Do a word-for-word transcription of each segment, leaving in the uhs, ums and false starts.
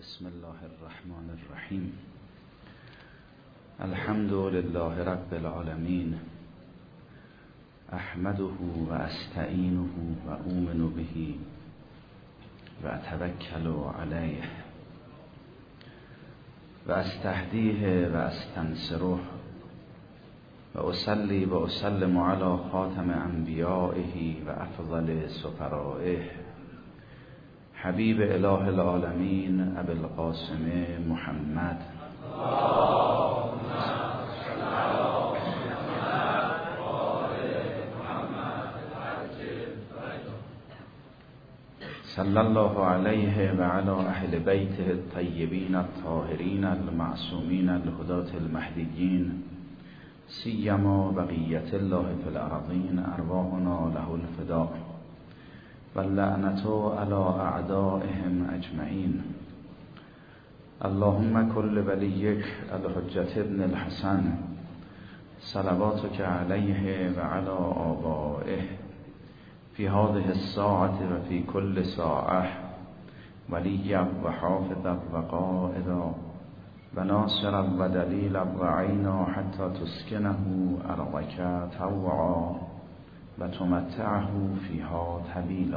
بسم الله الرحمن الرحیم. الحمد لله رب العالمین، احمده و استعینه و اؤمن به و اتوکل علیه و استهدیه و استنصره و اصلی و اسلم علی خاتم انبیائه و افضل سفرائه حبیب اله العالمین ابی القاسم محمد صلی الله علیه و علی اهل بیته الطیبین الطاهرین المعصومین الهداة المهدیین سیما بقیة الله فی الارضین ارواحنا له الفداء واللعنة على اعدائهم اجمعین. اللهم كل وليك الحجة ابن الحسن صلواتك عليه وعلى آبائه في هذه الساعة وفي كل ساعة وليا وحافظا وقائدا وناصرا ودليلا وعينا حتى تسكنه أرضك طوعا وتمتعه فيها طويلا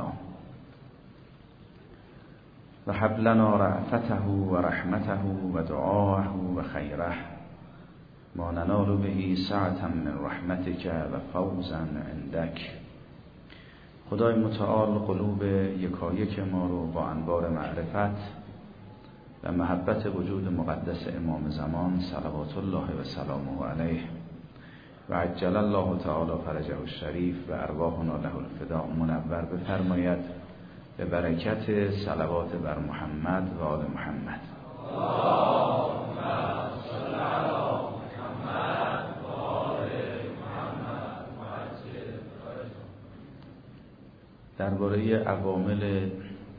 وهب لنا رأفته ورحمته ودعاءه وخيره ما ننال به سعة من رحمتك وفوزا عندك. خدای متعال قلوب یکایک ما رو با انوار معرفت و محبت وجود مقدس امام زمان صلوات الله و سلامه علیه و عجل الله تعالی فرجه الشریف و ارواحنا له الفداء منور بفرماید به برکت صلوات بر محمد و آل محمد. اللهم صل علی محمد و آل محمد و عجل فرجه. درباره عوامل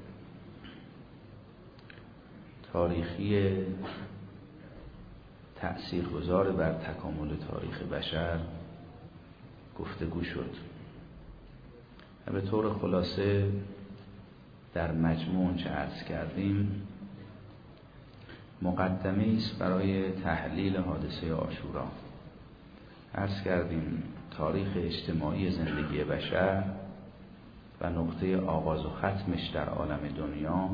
تاریخی تأثیرگذار بر تکامل تاریخ بشر گفتگو شد و به طور خلاصه در مجموع چه عرض کردیم مقدمه است برای تحلیل حادثه عاشورا. عرض کردیم تاریخ اجتماعی زندگی بشر و نقطه آغاز و ختمش در عالم دنیا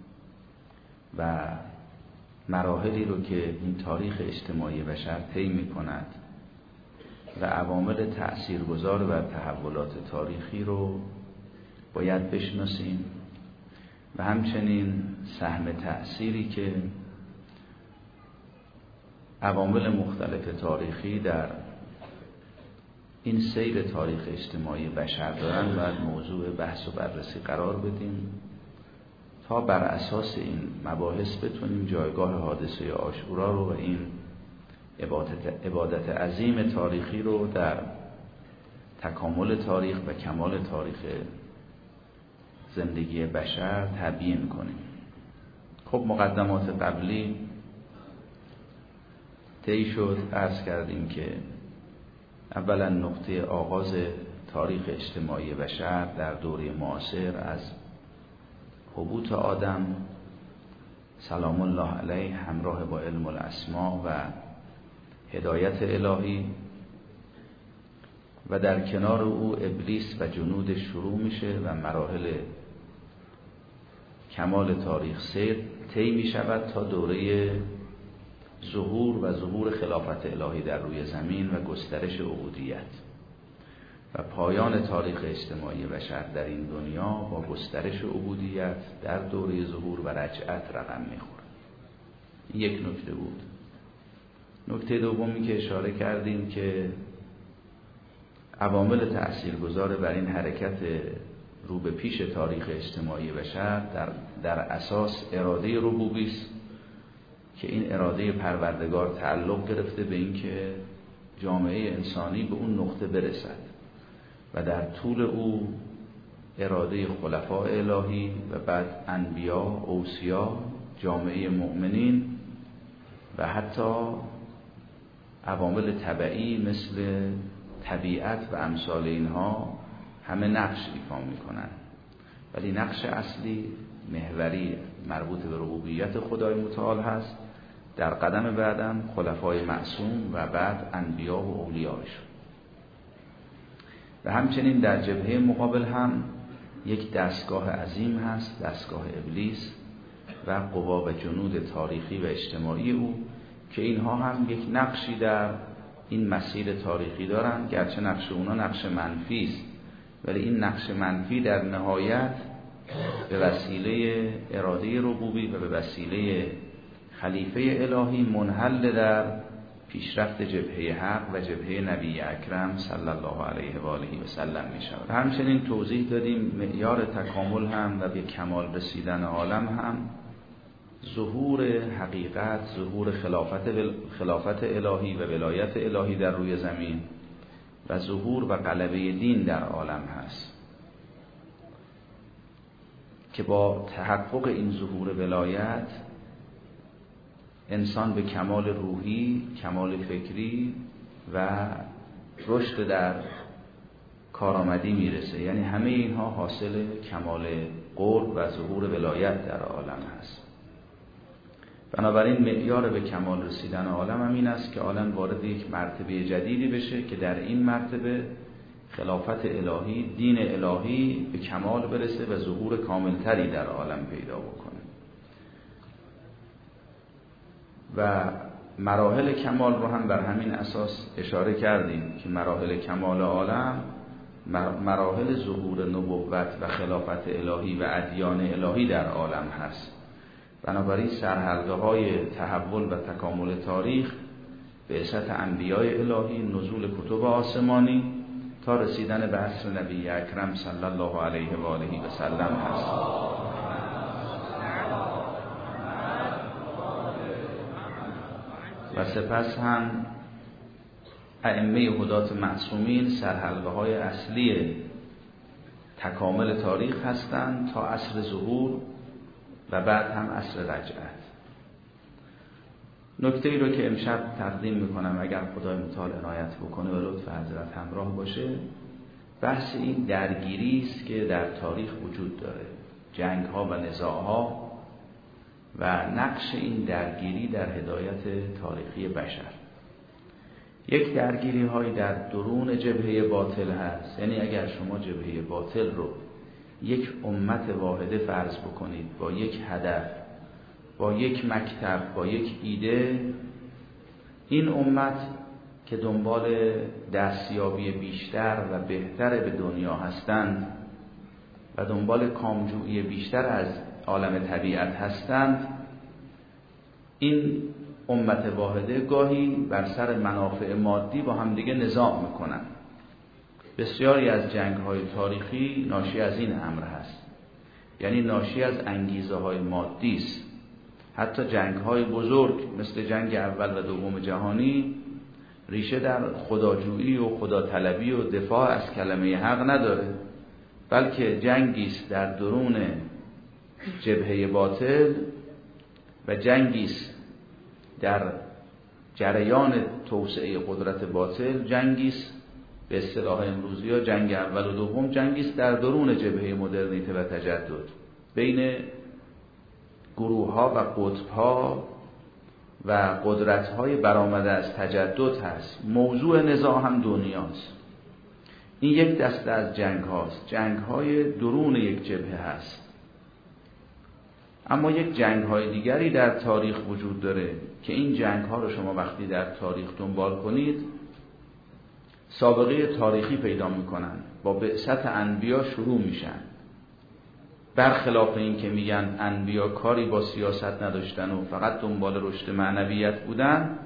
و مراحلی رو که این تاریخ اجتماعی بشر طی می‌کند و عوامل تأثیرگذار بر تحولات تاریخی رو باید بشناسیم و همچنین سهم تأثیری که عوامل مختلف تاریخی در این سیر تاریخ اجتماعی بشر دارن باید موضوع بحث و بررسی قرار بدیم تا بر اساس این مباحث بتونیم جایگاه حادثه عاشورا رو و این عبادت, عبادت عظیم تاریخی رو در تکامل تاریخ و کمال تاریخ زندگی بشر تبیین کنیم. خب مقدمات قبلی طی شد. عرض کردیم که اولا نقطه آغاز تاریخ اجتماعی بشر در دوره معاصر از حبوط آدم سلام الله علیه همراه با علم الاسماء و هدایت الهی و در کنار او ابلیس و جنود شروع میشه و مراحل کمال تاریخ سیر طی می شود تا دوره ظهور و ظهور خلافت الهی در روی زمین و گسترش عبودیت و پایان تاریخ اجتماعی بشر در این دنیا با گسترش عبودیت در دوره ظهور و رجعت رقم میخوره. این یک نکته بود. نکته دومی که اشاره کردیم که عوامل تأثیرگذار بر این حرکت رو به پیش تاریخ اجتماعی بشر در, در اساس اراده ربوبی است که این اراده پروردگار تعلق گرفته به این که جامعه انسانی به اون نقطه برسد و در طول او اراده خلفاء الهی و بعد انبیا، اوصیا، جامعه مؤمنین و حتی عوامل طبعی مثل طبیعت و امثال اینها همه نقش ایفا میکنن، ولی نقش اصلی محوری مربوط به ربوبیت خدای متعال هست، در قدم بعدم خلفای معصوم و بعد انبیا و اولیاءشون. و همچنین در جبهه مقابل هم یک دستگاه عظیم هست، دستگاه ابلیس و قوا و جنود تاریخی و اجتماعی او که اینها هم یک نقشی در این مسیر تاریخی دارن، گرچه نقش اونا نقش منفی است، ولی این نقش منفی در نهایت به وسیله اراده ربوبی و به وسیله خلیفه الهی منحل در پیشرفت جبهه حق و جبهه نبی اکرم صلی الله علیه و آله و سلم می شود. همچنین توضیح دادیم معیار تکامل هم و به کمال رسیدن عالم هم ظهور حقیقت، ظهور خلافت خلافت الهی و ولایت الهی در روی زمین و ظهور و غلبه دین در عالم هست که با تحقق این ظهور ولایت انسان به کمال روحی، کمال فکری و رشد در کارآمدی میرسه. یعنی همه اینها حاصل کمال قرب و ظهور ولایت در عالم هست. بنابراین معیار به کمال رسیدن عالم هم این است که عالم وارد یک مرتبه جدیدی بشه که در این مرتبه خلافت الهی، دین الهی به کمال برسه و ظهور کاملتری در عالم پیدا بکنه. و مراحل کمال رو هم بر همین اساس اشاره کردیم که مراحل کمال عالم مراحل ظهور نبوت و خلافت الهی و ادیان الهی در عالم هست. بنابراین سرحلقه های تحول و تکامل تاریخ بعثت انبیای الهی، نزول کتب آسمانی تا رسیدن به عصر نبی اکرم صلی الله علیه و آله و سلم هست. و سپس هم ائمه هدات معصومین سرحلقه های اصلی تکامل تاریخ هستند تا عصر ظهور و بعد هم عصر رجعت. نکته ای رو که امشب تقدیم میکنم اگر خدای متعال عنایت بکنه و لطف حضرت همراه باشه، بحث این درگیری است که در تاریخ وجود داره، جنگ ها و نزاع ها و نقش این درگیری در هدایت تاریخی بشر. یک درگیری های در درون جبهه باطل هست، یعنی اگر شما جبهه باطل رو یک امت واحده فرض بکنید با یک هدف، با یک مکتب، با یک ایده، این امت که دنبال دستیابی بیشتر و بهتر به دنیا هستند و دنبال کامجویی بیشتر از عالم طبیعت هستند، این امت واحده گاهی بر سر منافع مادی با همدیگه نزاع میکنن. بسیاری از جنگ‌های تاریخی ناشی از این امر هست، یعنی ناشی از انگیزه های مادی است. حتی جنگ‌های بزرگ مثل جنگ اول و دوم جهانی ریشه در خداجویی و خداطلبی و دفاع از کلمه حق نداره، بلکه جنگی است در درون جبهه باطل و جنگی است در جریان توسعه قدرت باطل، جنگی است به اصطلاح امروزی ها جنگ اول و دوم، جنگی است در درون جبهه مدرنیته و تجدد بین گروه ها و قطب ها و قدرت های برآمده از تجدد هست. موضوع نزاع هم دنیاست. این یک دسته از جنگ هاست، جنگ های درون یک جبهه هست. اما یک جنگ های دیگری در تاریخ وجود داره که این جنگ ها رو شما وقتی در تاریخ دنبال کنید سابقه تاریخی پیدا میکنن، با بعثت انبیا شروع میشن. برخلاف این که میگن انبیا کاری با سیاست نداشتن و فقط دنبال رشد معنویت بودن،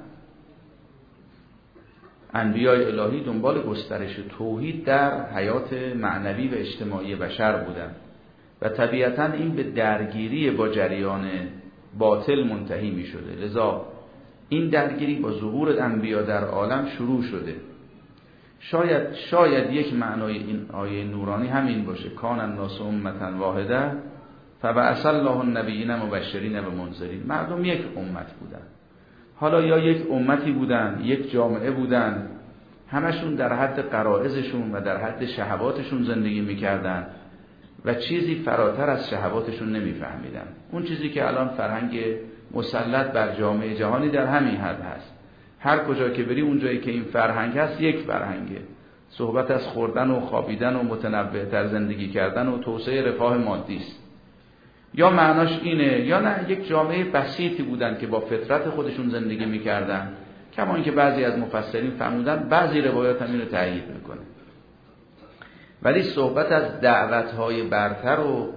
انبیای الهی دنبال گسترش توحید در حیات معنوی و اجتماعی بشر بودن و طبیعتاً این به درگیری با جریان باطل منتهی می شده. لذا این درگیری با ظهور انبیا در عالم شروع شده. شاید شاید یک معنای این آیه نورانی همین باشه، کان الناس امة واحده فبعث الله النبیین مبشرین و منذرین. مردم یک امت بودن، حالا یا یک امتی بودن، یک جامعه بودن، همشون در حد غرایزشون و در حد شهواتشون زندگی میکردن و چیزی فراتر از شهواتشون نمیفهمیدن. اون چیزی که الان فرهنگ مسلط بر جامعه جهانی در همین حد هست. هر کجا که بری اون جایی که این فرهنگ هست یک فرهنگه. صحبت از خوردن و خوابیدن و متنوع‌تر زندگی کردن و توسعه رفاه مادی است. یا معناش اینه یا نه یک جامعه بسیطی بودن که با فطرت خودشون زندگی میکردن، کما اینکه بعضی از مفسرین فرمودن بعضی روایات هم اینو تایید میکنه. ولی صحبت از دعوت‌های برتر و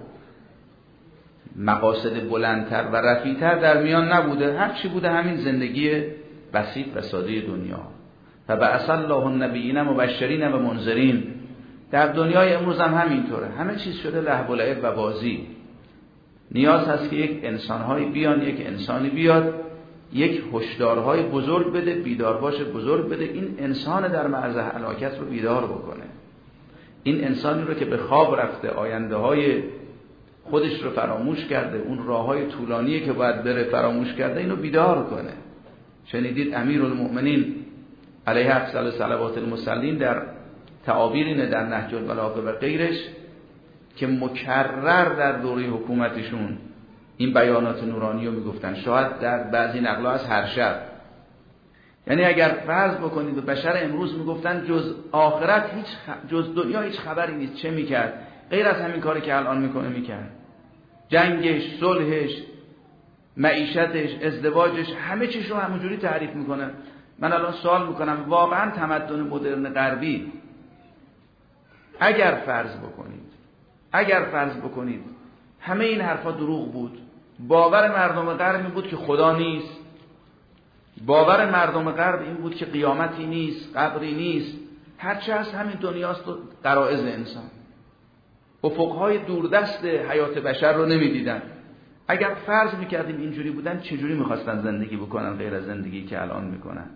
مقاصد بلندتر و رفیع‌تر در میان نبوده. هر چی بوده همین زندگی بسیط و ساده دنیا. فبعث الله النبیین مبشرین و منذرین. در دنیای امروز هم همینطوره، همه چیز شده لهو و لعب و بازی. نیاز هست که یک انسان‌های بیان، یک انسانی بیاد، یک هشدارهای بزرگ بده، بیدارباش بزرگ بده، این انسان در معرض هلاکت رو بیدار بکنه. این انسانی رو که به خواب رفته، آینده های خودش رو فراموش کرده، اون راه های طولانیه که باید بره فراموش کرده، اینو بیدار کنه. شنیدید امیرالمؤمنین علیه افضل صلوات المصلین در تعابیرین در نهج البلاغه و غیرش که مکرر در دوره حکومتشون این بیانات نورانی رو میگفتن، شاید در بعضی نقل‌ها از هر شب. یعنی اگر فرض بکنید به بشر امروز میگفتن جز آخرت هیچ خ... جز دنیا هیچ خبری نیست، چه میکرد؟ غیر از همین کاری که الان میکنه میکرد. جنگش، صلحش، معیشتش، ازدواجش، همه چیش رو همونجوری تعریف میکنه. من الان سوال میکنم واقعا تمدن مدرن غربی اگر فرض بکنید اگر فرض بکنید همه این حرفا دروغ بود، باور مردم غرب این بود که خدا نیست، باور مردم غرب این بود که قیامتی نیست، قبری نیست، هرچه هست همین دنیاست و غرایز انسان، افقهای دوردست حیات بشر رو نمیدیدن. اگر فرض میکردیم اینجوری بودن، چجوری میخواستن زندگی بکنن غیر از زندگی که الان میکنن؟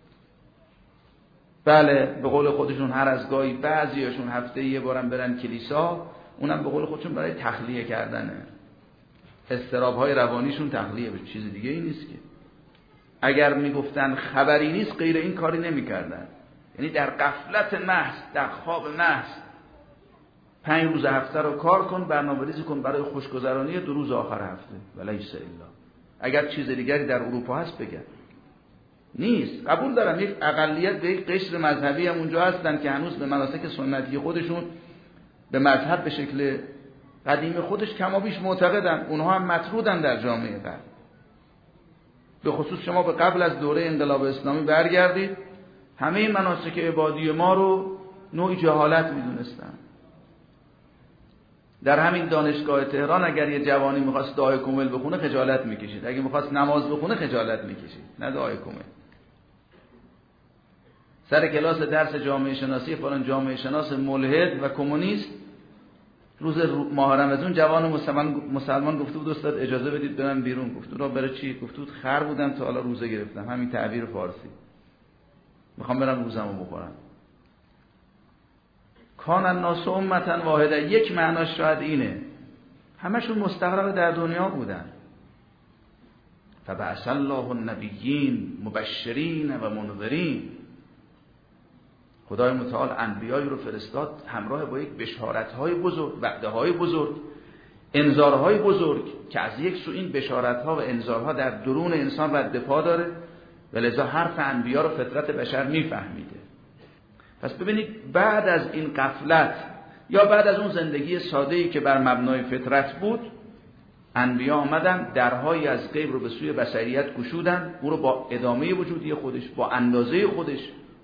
بله به قول خودشون هر از گاهی بعضیاشون هفته یه بارم برن کلیسا، اونم به قول خودشون برای تخلیه کردنه. اضطراب‌های روانیشون تخلیه، به چیز دیگه ای نیست که. اگر میگفتن خبری نیست غیر این کاری نمیکردن. یعنی در غفلت محض، در خواب محض، پنج روز هفته رو کار کن، برنامه‌ریزی کن برای خوشگذرانی دو روز آخر هفته. ولیس الا. اگر چیز دیگری در اروپا هست بگن. نیست. قبول دارم یک اقلیت به یک قشر مذهبی هم اونجا هستن که هنوز به مناسک سنتی خودشون به مذهب به شکل قدیم خودش کما بیش معتقدن. اونها هم مطرودن در جامعه غرب. به خصوص شما به قبل از دوره انقلاب اسلامی برگردید، همه این مناسک عبادی ما رو نوعی جهالت میدونستن. در همین دانشگاه تهران اگر یه جوانی میخواست دعای کمل بخونه خجالت میکشید، اگه میخواست نماز بخونه خجالت میکشید، نه دعای کمل. سر کلاس درس جامعه شناسی فلان جامعه شناس ملحد و کمونیست روز ماه رمضان جوان مسلمان مسلمان گفته بود استاد اجازه بدید برم بیرون. گفت را برای چی؟ گفت بود خر بودم تا حالا روزه گرفتم، همین تعبیر فارسی، میخوام برم روزمو بخورم. کان الناس امتا واحده، یک معناش شاید اینه، همشون مستغرق در دنیا بودن. فبعث الله النبیین مبشرین و منذرین. خدای متعال انبیایی رو فرستاد همراه با یک بشارت‌های بزرگ، وعده‌های بزرگ، انذارهای بزرگ که از یک سو این بشارت‌ها و انذارها در درون انسان رد پا داره و لذا حرف انبیا رو فطرت بشر میفهمیده. پس ببینید بعد از این غفلت یا بعد از اون زندگی ساده‌ای که بر مبنای فطرت بود، انبیا آمدن درهایی از غیب رو به سوی بشریت گشودن، او رو با ادامه وجودی خودش، با اندازه خودش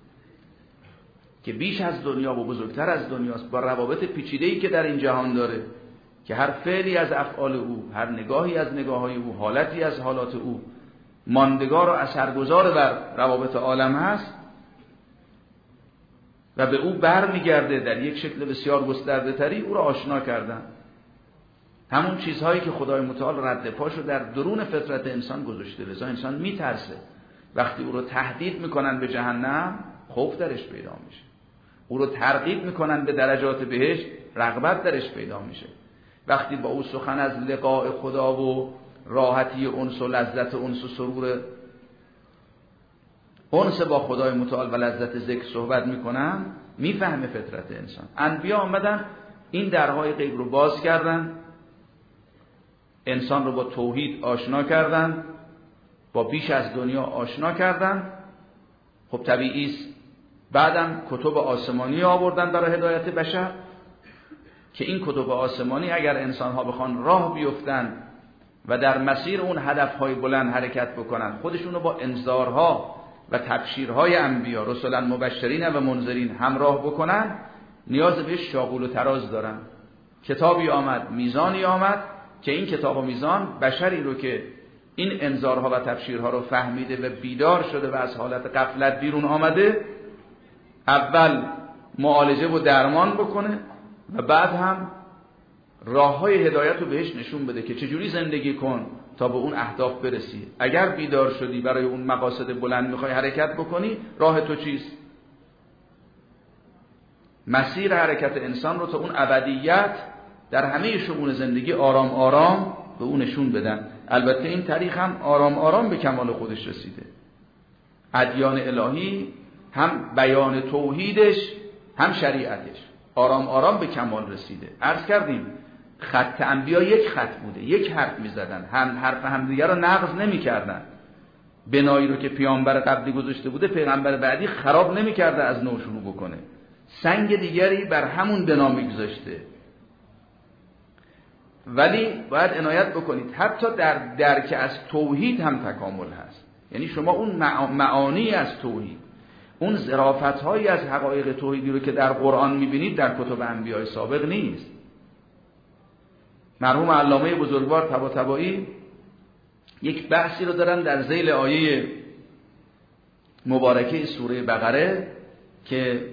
که بیش از دنیا و بزرگتر از دنیاست، با روابط پیچیده‌ای که در این جهان داره که هر فعلی از افعال او، هر نگاهی از نگاه‌های او، حالتی از حالات او ماندگار و اثرگذار بر روابط عالم هست و به او برمیگرده در یک شکل بسیار گسترده‌تری، او را آشنا کردن. همون چیزهایی که خدای متعال رد پاشو در درون فطرت انسان گذاشته، لذا انسان میترسه. وقتی او رو تهدید میکنن به جهنم، خوف درش پیدا میشه. او رو ترغیب میکنن به درجات بهشت، رغبت درش پیدا میشه. وقتی با او سخن از لقاء خدا و راحتی انس و لذت انس و سرور انس با خدای متعال و لذت ذکر صحبت میکنن، میفهمه فطرت انسان. انبیا آمدن این درهای غیب رو باز کردن، انسان رو با توحید آشنا کردن، با بیش از دنیا آشنا کردن. خب طبیعی است بعدم کتب آسمانی آوردن برای هدایت بشر که این کتب آسمانی اگر انسان‌ها بخوان راه بیفتن و در مسیر اون هدف‌های بلند حرکت بکنن، خودشون رو با انذارها و تبشیرهای انبیا رسولا مبشرین و منذرین همراه بکنن، نیاز به شاغول و تراز دارن. کتابی آمد، میزانی آمد که این کتاب و میزان بشری رو که این انذارها و تبشیرها رو فهمیده و بیدار شده و از حالت غفلت بیرون آمده، اول معالجه و درمان بکنه و بعد هم راههای هدایت رو بهش نشون بده که چجوری زندگی کن تا به اون اهداف برسی. اگر بیدار شدی برای اون مقاصد بلند میخوای حرکت بکنی، راه تو چیست؟ مسیر حرکت انسان رو تا اون ابدیت در همه شؤون زندگی آرام آرام به اون نشون بدن. البته این طریق هم آرام آرام به کمال خودش رسیده. ادیان الهی هم بیان توحیدش هم شریعتش آرام آرام به کمال رسیده. عرض کردیم خط انبیا یک خط بوده، یک حرف میزدن، هم حرف همدیگه رو نقض نمیکردن. بنایی رو که پیامبر قبلی گذاشته بوده پیغمبر بعدی خراب نمیکرده از نو شروع بکنه، سنگ دیگری بر همون بنا میگذاشته. ولی باید عنایت بکنید حتی در درک از توحید هم تکامل هست. یعنی شما اون معانی از توحید، اون ظرافت‌هایی از حقایق توحیدی رو که در قرآن می‌بینید در کتب انبیاء سابق نیست. مرحوم علامه بزرگوار طباطبایی یک بحثی رو دارن در ذیل آیه مبارکه سوره بقره که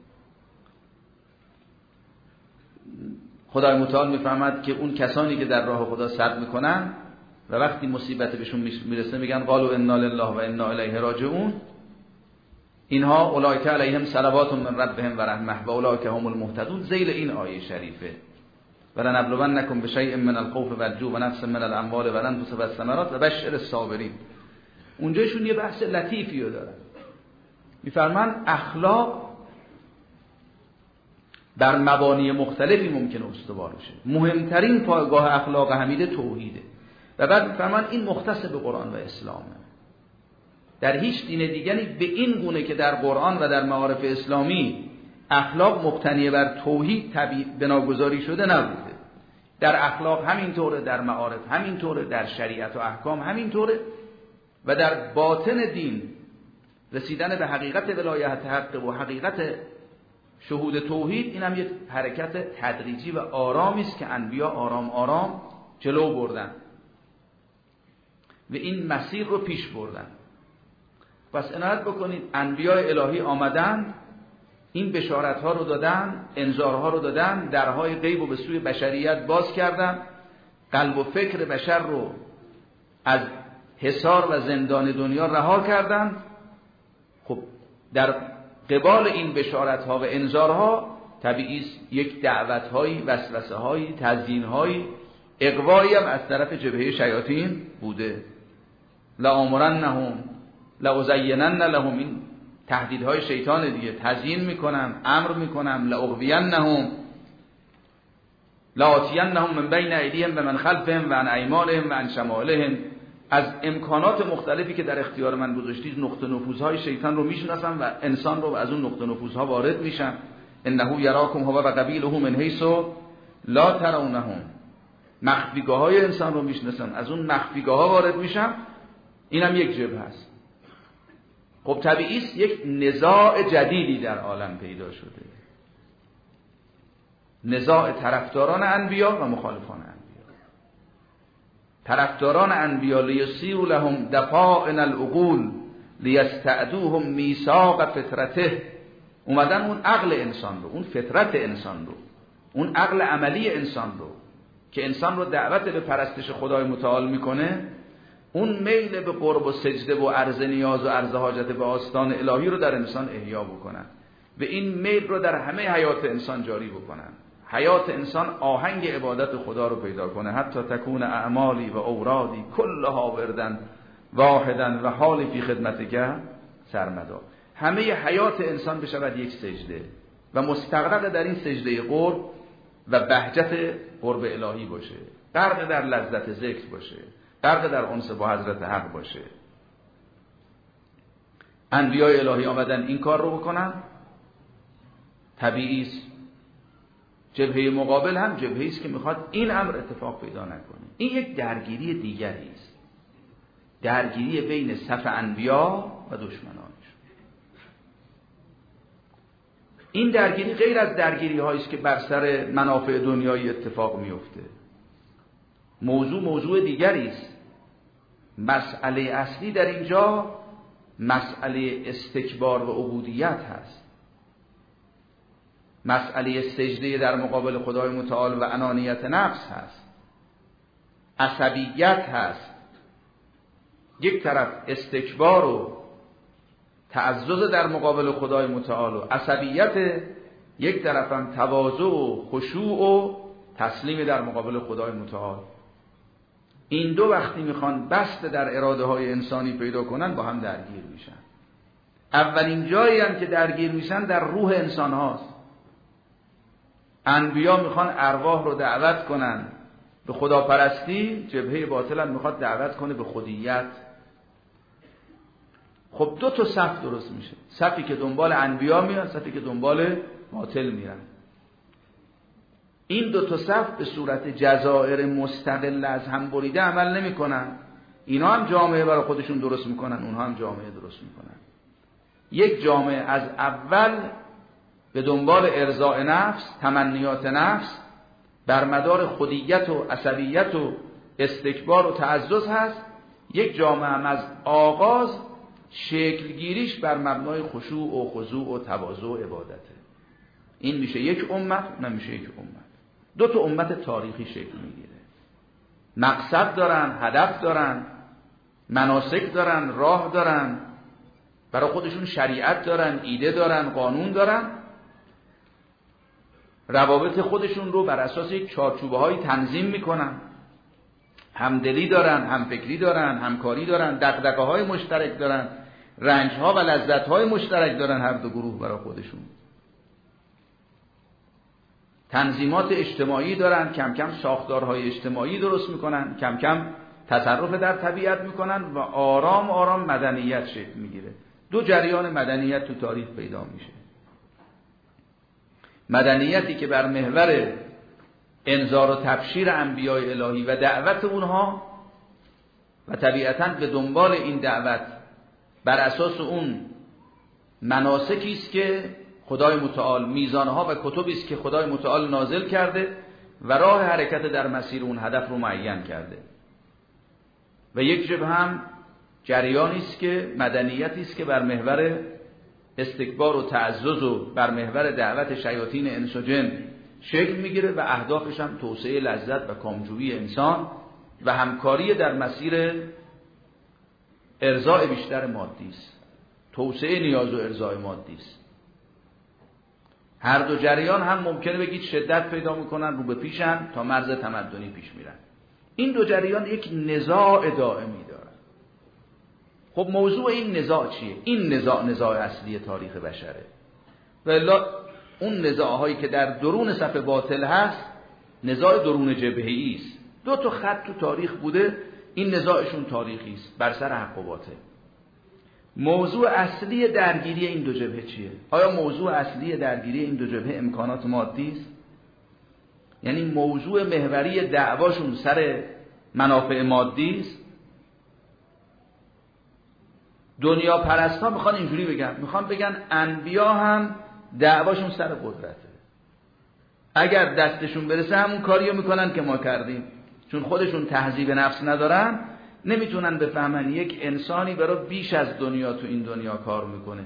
خدای متعال میفهمد که اون کسانی که در راه خدا صبر میکنن و وقتی مصیبت بهشون میرسه میگن قالوا انا لله و انا الیه راجعون، اینها اولئک علیهم صلوات من ربهم و رحمه و اولئک هم المهتدون. ذیل این آیه شریفه ولنبلونکم بشیء من الخوف والجوع و نقص من الاموال والانفس والثمرات و بشر الصابرین. اونجاشون یه بحث لطیفی رو دارن، میفرمان اخلاق در مبانی مختلفی ممکنه استوار بشه، مهمترین پایگاه اخلاق حمیده توحیده. و بعد میفرمان این مختص به قرآن و اسلامه، در هیچ دین دیگری به این گونه که در قرآن و در معارف اسلامی اخلاق مبتنی بر توحید بناگذاری شده نبوده. در اخلاق همینطوره، در معارف همینطوره، در شریعت و احکام همینطوره و در باطن دین رسیدن به حقیقت ولایت حق و حقیقت شهود توحید، این هم یک حرکت تدریجی و آرامی است که انبیا آرام آرام جلو بردن و این مسیر رو پیش بردن. پس عنایت بکنید انبیاء الهی آمدن، این بشارت ها رو دادن، انذارها رو دادن، درهای غیب رو به سوی بشریت باز کردن، قلب و فکر بشر رو از حصار و زندان دنیا رها کردن. خب در قبال این بشارت ها و انذارها طبیعی است یک دعوت هایی، وسوسه هایی، تزیین هایی، اغوایی هم از طرف جبهه شیاطین بوده. لآمرنهم لأزینن لهم، این تهدیدهای شیطان دیگه، تزیین میکنم، امر میکنم، لأغوینهم لآتینهم من بین ایدیهم و من خلفهم و عن ایمانهم و عن شمالهم. از امکانات مختلفی که در اختیار من گذاشتید نقطه نفوذهای شیطان رو میشناسم و انسان رو از اون نقطه نفوذها وارد میشم. انه یراکم هو و قبیله من حیث لا ترونهم، مخفیگاه های انسان رو میشناسم، از اون مخفیگاه ها وارد میشم. اینم یک جبهه است. خب طبیعی است یک نزاع جدیدی در عالم پیدا شده، نزاع طرفداران انبیا و مخالفان انبیا. طرفداران انبیا لیسیروا لهم دفائن العقول لیستعدوهم میثاق فطرته، اومدن اون عقل انسان رو، اون فطرت انسان رو، اون عقل عملی انسان رو که انسان رو دعوت به پرستش خدای متعال میکنه، اون میل به قرب و سجده و عرض نیاز و عرض حاجت به آستان الهی رو در انسان احیا بکنن و این میل رو در همه حیات انسان جاری بکنن. حیات انسان آهنگ عبادت خدا رو پیدا کنه. حتی تکون اعمالی و اورادی کلها وردن واحدن و حالی فی خدمتک سرمدا. همه حیات انسان بشود یک سجده و مستغرق در این سجده قرب و بهجت قرب الهی باشه، غرق در لذت ذکر باشه، غرق در انس با حضرت حق باشه. انبیاء الهی آمدن این کار رو بکنن، طبیعی است. جبهه مقابل هم جبهه‌ای است که میخواد این امر اتفاق پیدا نکنه. این یک درگیری دیگری است، درگیری بین صف انبیا و دشمنانش. این درگیری غیر از درگیری هایی است که بر سر منافع دنیایی اتفاق میفته. موضوع موضوع دیگری است. مسئله اصلی در اینجا مسئله استکبار و عبودیت هست. مسئله سجده در مقابل خدای متعال و انانیت نفس هست. عصبیت هست. یک طرف استکبار و تعزز در مقابل خدای متعال و عصبیت، یک طرف هم تواضع و خشوع و تسلیم در مقابل خدای متعال. این دو وقتی میخوان بسط در اراده های انسانی پیدا کنن با هم درگیر میشن. اولین جایی هم که درگیر میشن در روح انسان هاست. انبیا میخوان ارواح رو دعوت کنن به خداپرستی، جبهه باطل هم میخواد دعوت کنه به خودیت. خب دو تا صف درست میشه، صفی که دنبال انبیا میاد، صفی که دنبال باطل میرن. این دو تا صف به صورت جزائر مستقل از هم بریده عمل نمیکنن. اینا هم جامعه برای خودشون درست میکنن، اونها هم جامعه درست میکنن. یک جامعه از اول به دنبال ارضاء نفس، تمنیات نفس، بر مدار خودیت و عصبیت و استکبار و تعزز هست. یک جامعه هم از آغاز شکلگیریش بر مبنای خشوع و خضوع و تواضع و عبادته. این میشه یک امت، اون میشه یک امت. دو تا امت تاریخی شکل میگیره. مقصد دارن، هدف دارن، مناسک دارن، راه دارن، برای خودشون شریعت دارن، ایده دارن، قانون دارن. روابط خودشون رو بر اساس یک چارچوبه های تنظیم میکنن. همدلی دارن، همفکری دارن، همکاری دارن، دغدغه های مشترک دارن، رنج ها و لذت های مشترک دارن هر دو گروه برای خودشون. تنظیمات اجتماعی دارن، کم کم ساختارهای اجتماعی درست میکنن، کم کم تصرف در طبیعت میکنن و آرام آرام مدنیت شکل میگیره. دو جریان مدنیت تو تاریخ پیدا میشه. مدنیتی که بر محور انذار و تبشیر انبیاء الهی و دعوت اونها و طبیعتاً به دنبال این دعوت بر اساس اون مناسکی است که خدای متعال، میزانها و کتبی است که خدای متعال نازل کرده و راه حرکت در مسیر اون هدف رو معین کرده. و یک جبهه هم جریانی است که مدنیتی است که بر محور استکبار و تعزز و بر محور دعوت شیاطین انس و جن شکل میگیره و اهدافش هم توسعه لذت و کامجویی انسان و همکاری در مسیر ارضاء بیشتر مادی است. توسعه نیاز و ارضاء مادی است. هر دو جریان هم ممکنه بگید شدت پیدا میکنن، رو به پیشن تا مرز تمدنی پیش میرن. این دو جریان یک نزاع دائمی دارن. خب موضوع این نزاع چیه؟ این نزاع نزاع اصلی تاریخ بشره. و الا اون نزاعهایی که در درون صف باطل هست نزاع درون جبهه‌ای است. دو تا خط تو تاریخ بوده، این نزاعشون تاریخی است بر سر حق و باطل. موضوع اصلی درگیری این دو جبهه چیه؟ آیا موضوع اصلی درگیری این دو جبهه امکانات مادی است؟ یعنی موضوع محوری دعواشون سر منافع مادی است؟ دنیا پرستا میخوان اینجوری بگن، میخوان بگن انبیا هم دعواشون سر قدرته. اگر دستشون برسه همون کاریو میکنن که ما کردیم. چون خودشون تهذیب نفس ندارن، نمیتونن بفهمن یک انسانی برای بیش از دنیا تو این دنیا کار میکنه.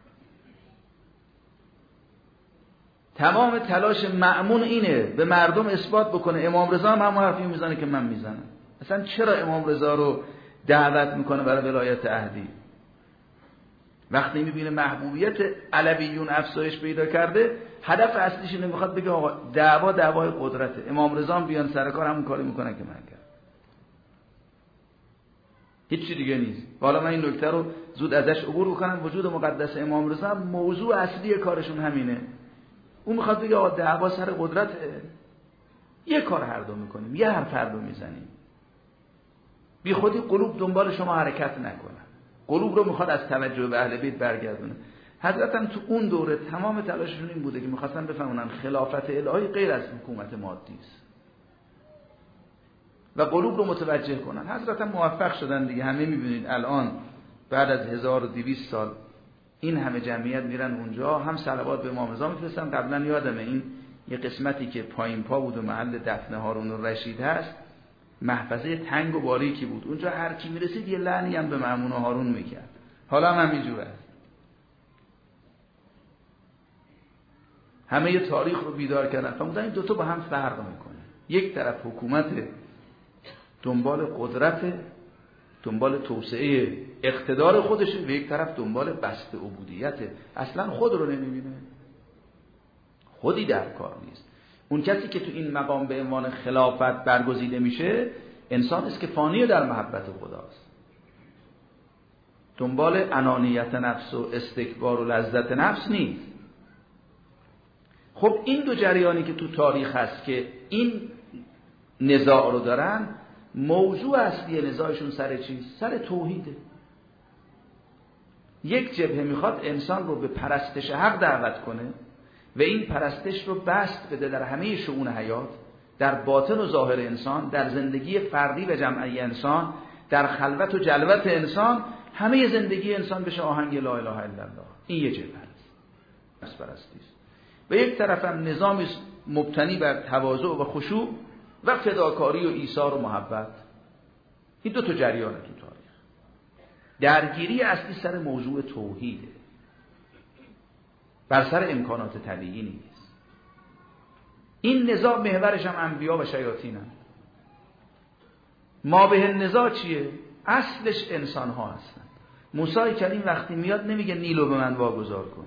تمام تلاش مأمون اینه به مردم اثبات بکنه امام رضا هم همون حرفی میزنه که من میزنم. اصلا چرا امام رضا رو دعوت میکنه برای ولایت عهدی؟ وقتی میبینه محبوبیت علویون افزایش پیدا کرده، هدف اصلیش اینه، میخواد بگه آقا دعوا دعوای قدرته، امام رضا هم بیان سر کار همون کاری میکنه که من کردم. هیچ چی دیگه نیست. حالا من این نکته رو زود ازش عبور بکنم. وجود مقدس امام رضا موضوع اصلی کارشون همینه. اون میخواد بگه آقا دعوا سر قدرته. یه کار هر دو میکنیم، یه حرف هر دو میزنیم. بی خودی قلوب دنبال شما حرکت نکنن. قلوب رو میخواد از توجه به اهل بیت برگردونه. حضرت هم تو اون دوره تمام تلاششون این بوده که میخواستن بفهمونن خلافت الهی غیر از حکومت مادی است و قلوب رو متوجه کنن. حضرت هم موفق شدن دیگه. همه میبینید الان بعد از هزار و دویست سال این همه جمعیت میرن اونجا، هم صلوات به امام رضا میفرستن. قبلا یادمه این یه قسمتی که پایین پا بود و محل دفن هارون الرشید هست، محفظه تنگ و باریکی بود، اونجا هر کی میرسید یه لعنی هم به مأمون و هارون میکرد. حالا هم همینجوره. همه ی تاریخ رو بیدار کردن، فهمیدن این دوتا با هم فرق میکنه. یک طرف حکومت دنبال قدرت، دنبال توسعه اقتدار خودشه، و یک طرف دنبال بسط عبودیت، اصلا خود رو نمیبینه، خودی در کار نیست. اون کسی که تو این مقام به عنوان خلافت برگزیده میشه انسان است که فانی در محبت خداست، دنبال انانیت نفس و استکبار و لذت نفس نیست. خب این دو جریانی که تو تاریخ هست که این نزاع رو دارن، موضوع اصلی نزاعشون سر چیست؟ سر توحیده. یک جبهه میخواد انسان رو به پرستش حق دعوت کنه و این پرستش رو بسط بده در همه شؤون حیات، در باطن و ظاهر انسان، در زندگی فردی و جمعی انسان، در خلوت و جلوت انسان، همه زندگی انسان بشه آهنگ لا اله الا الله. این یه جبهه است، پرستی است. و یک طرف هم نظامی مبتنی بر تواضع و خشوع و فداکاری و ایثار و محبت. این دو تا جریان تو تاریخ. درگیری اصلی سر موضوع توحیده، بر سر امکانات طبیعی نیست. این نزاع محورش هم انبیا و شیاطین هم. ما به نزاع چیه؟ اصلش انسان ها هستن. موسی کلیم وقتی میاد نمیگه نیلو به من واگذار کن،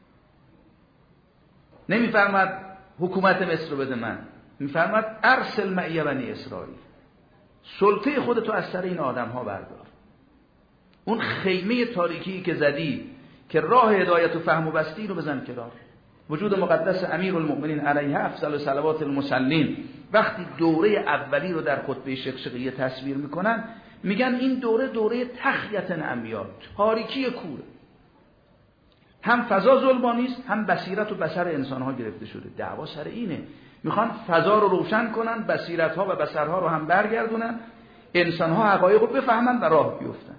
نمیفرماد حکومت مصر رو بده من، میفرماد ارسل معی بنی اسرائیل، سلطه خودتو از سر این آدم ها بردار. اون خیمه تاریکی که زدی که راه هدایت و فهم و بستی رو بزن کنار. وجود مقدس امیرالمؤمنین علیه افضل صلوات المصلین وقتی دوره اولی رو در خطبه شقشقیه تصویر میکنن، میگن این دوره دوره تخیت انبیا، تاریکی کوره. هم فضا ظلمانی است، هم بصیرت و بصر انسان ها گرفته شده. دعوا سر اینه، میخوان فضا رو روشن کنن، بصیرت ها و بصرها رو هم برگردونن، انسان ها حقایق رو بفهمن و راه بیفتن.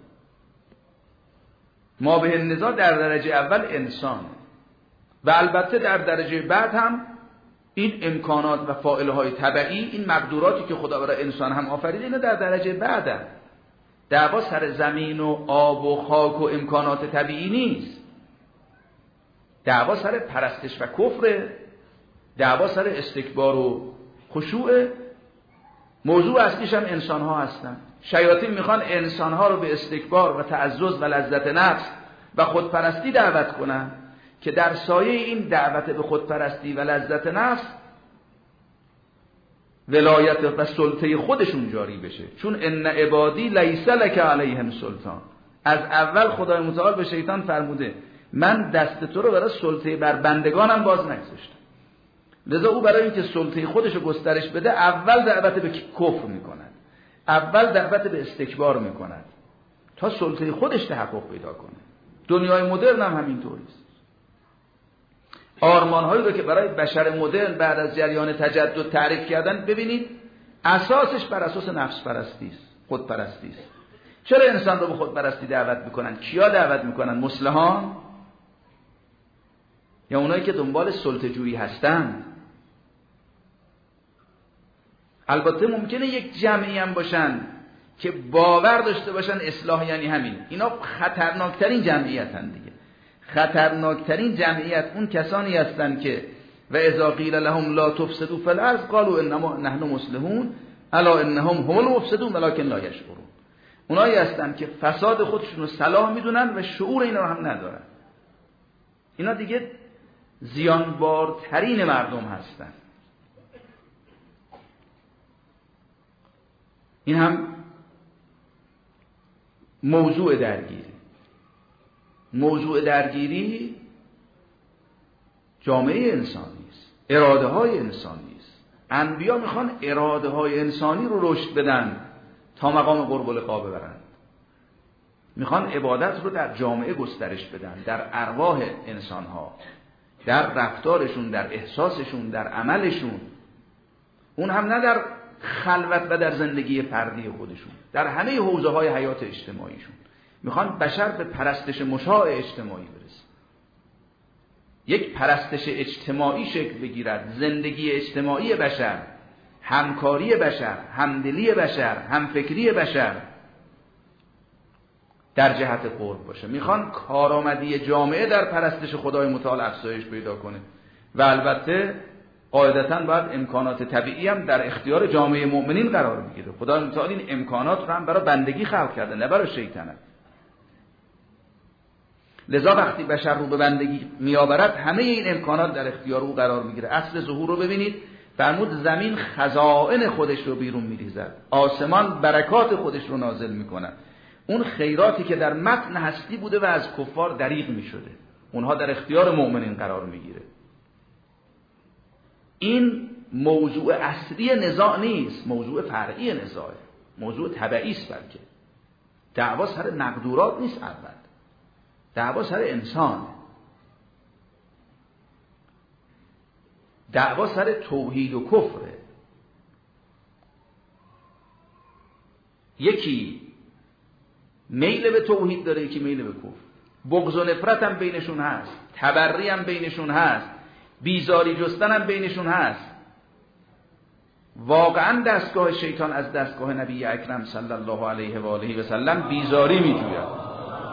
ما به نزاع در درجه اول انسان و البته در درجه بعد هم این امکانات و فاعله های طبعی، این مقدوراتی که خدا برای انسان هم آفریده، اینا در درجه بعدن. دعوا سر زمین و آب و خاک و امکانات طبیعی نیست. دعوا سر پرستش و کفر، دعوا سر استکبار و خشوع. موضوع اصلیش هم انسان ها هستن. شیاطین میخوان انسان ها رو به استکبار و تعزز و لذت نفس و خودپرستی دعوت کنن که در سایه این دعوت به خودپرستی و لذت نفس ولایت و سلطه خودشون جاری بشه. چون ان عبادی لیس لک علیهم سلطان، از اول خدای متعال به شیطان فرموده من دست تو رو برای سلطه بر بندگانم باز نگذاشتم. لذا او برای اینکه سلطه خودش رو گسترش بده، اول دعوت به کفر میکند، اول دعوت به استکبار میکند تا سلطه خودش تحقق پیدا کنه. دنیای مدرن هم همینطوریست. آرمان‌هایی رو که برای بشر مدرن بعد از جریان تجدد تعریف کردن، ببینید اساسش بر اساس نفس پرستی است، خود پرستی است. چرا انسان رو به خود پرستی دعوت میکنن؟ کیا دعوت میکنن؟ مصلحان یا اونایی که دنبال سلطه جویی هستند؟ البته ممکنه یک جمعی هم باشن که باور داشته باشن اصلاح یعنی همین. اینا خطرناکترین جمعیتن دیگه. خطرناکترین جمعیت اون کسانی هستن که و اذا قیل لهم لا تفسدوا فی الارض قالوا انما نحن مصلحون الا انهم هم المفسدون ولکن لا یشعرون. اونایی هستن که فساد خودشون رو صلاح میدونن و شعور اینا رو هم ندارن. اینا دیگه زیانبارترین مردم هستن. این هم موضوع درگیری. موضوع درگیری جامعه انسانی است، اراده های انسانی است. انبیا میخوان اراده های انسانی رو رشد بدن تا مقام قرب لقا ببرن. میخوان عبادت رو در جامعه گسترش بدن، در ارواح انسان ها، در رفتارشون، در احساسشون، در عملشون. اون هم نه در خلوت و در زندگی فردی خودشون، در همه حوزه های حیات اجتماعیشون. میخوان بشر به پرستش مشاع اجتماعی برسه، یک پرستش اجتماعی شکل بگیرد، زندگی اجتماعی بشر، همکاری بشر، همدلی بشر، همفکری بشر در جهت قرب باشه. میخوان کارآمدی جامعه در پرستش خدای متعال افزایش پیدا کنه و البته قاعدتاً باید امکانات طبیعی هم در اختیار جامعه مؤمنین قرار بگیره. خدای متعال این امکانات رو هم برای بندگی خلق کرده، نه برای شیطنت. لذا وقتی بشر رو به بندگی میآورد همه این امکانات در اختیار او قرار میگیره. اصل ظهور رو ببینید، فرمود زمین خزائن خودش رو بیرون میریزد، آسمان برکات خودش رو نازل میکند. اون خیراتی که در متن هستی بوده و از کفار دریغ میشده، اونها در اختیار مؤمنین قرار میگیره. این موضوع اصلی نزاع نیست، موضوع فرعی نزاعه، موضوع تبعی است. بلکه دعوا سر مقدورات نیست، اول دعوا سر انسان، دعوا سر توحید و کفره. یکی میل به توحید داره، یکی میل به کفر. بغض و نفرت هم بینشون هست، تبری هم بینشون هست، بیزاری جستن هم بینشون هست. واقعا دستگاه شیطان از دستگاه نبی اکرم صلی الله علیه و آله و سلم بیزاری میجوید.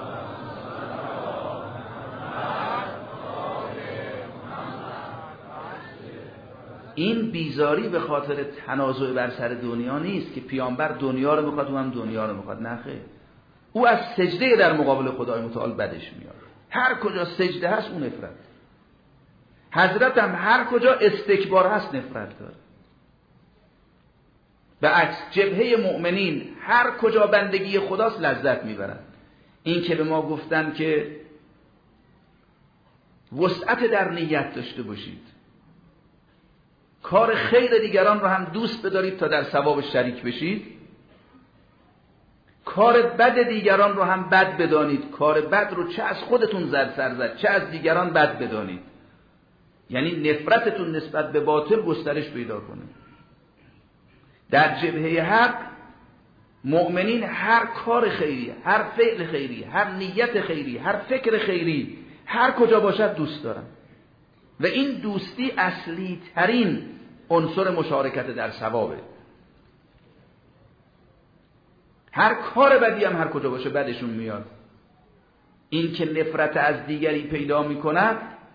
این بیزاری به خاطر تنازع بر سر دنیا نیست که پیامبر دنیا رو میخواد و هم دنیا رو میخواد، نه خیر. او از سجده در مقابل خدای متعال بدش میاد. هر کجا سجده هست اون نفرت. حضرت هم هر کجا استکبار هست نفرت داره. به عکس جبهه مؤمنین هر کجا بندگی خداست لذت میبرن. این که به ما گفتن که وسعت در نیت داشته باشید، کار خیر دیگران رو هم دوست بدارید تا در ثواب شریک بشید، کار بد دیگران رو هم بد بدانید، کار بد رو چه از خودتون زد سر زد چه از دیگران بد بدانید. یعنی نفرتتون نسبت به باطل گسترش پیدا کنه. در جبهه حق مؤمنین هر کار خیری، هر فعل خیری، هر نیت خیری، هر فکر خیری هر کجا باشد دوست دارن و این دوستی اصلی ترین عنصر مشارکت در ثوابه. هر کار بدی هم هر کجا باشه بدشون میاد. این که نفرت از دیگری پیدا میکند،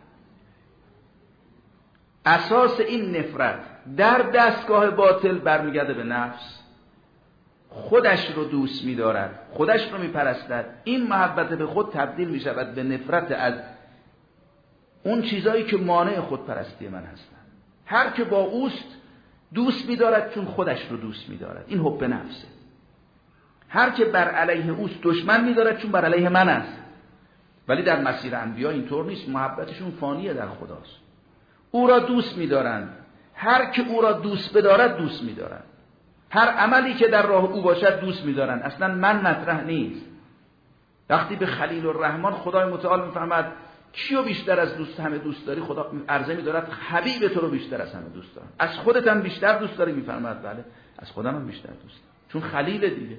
اساس این نفرت در دستگاه باطل برمیگرده به نفس. خودش رو دوست می‌دارد، خودش رو میپرستد. این محبت به خود تبدیل میشود به نفرت از اون چیزایی که مانع خودپرستی من هستند. هر که با اوست دوست می‌دارد چون خودش رو دوست می‌دارد، این حب نفسه. هر که بر علیه اوست دشمن می‌دارد چون بر علیه من است. ولی در مسیر انبیا اینطور نیست، محبتشون فانیه در خداست. او را دوست می‌دارند، هر که او را دوست بدارد دوست می‌دارند. هر عملی که در راه او باشد دوست می‌دارند. اصلا من مطرح نیست. وقتی به خلیل الرحمن خدای متعال می‌فرماد کیو بیشتر از دوست همه دوست داری، خدا عرضه می‌دارد حبیب تو رو بیشتر از همه دوست دارم. از خودت هم بیشتر دوست داری؟ می‌فرماد بله، از خودم هم بیشتر دوست دارم، چون خلیل دیگه.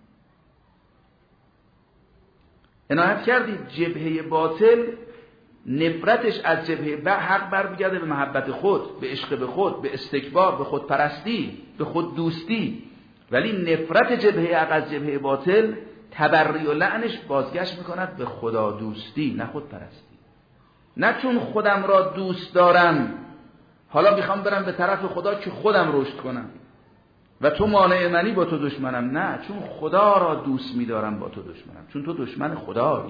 عنایت کردید جبهه باطل نفرتش از جبهه حق برمیگرده به محبت خود، به عشق به خود، به استکبار، به خودپرستی، به خود دوستی. ولی نفرت جبهه حق از جبهه باطل تبری و لعنش بازگشت میکند به خدا دوستی، نه خودپرستی. نه چون خودم را دوست دارم حالا میخوام برم به طرف خدا که خودم رشد کنم و تو مانع منی با تو دشمنم. نه، چون خدا را دوست میدارم با تو دشمنم، چون تو دشمن خدایی.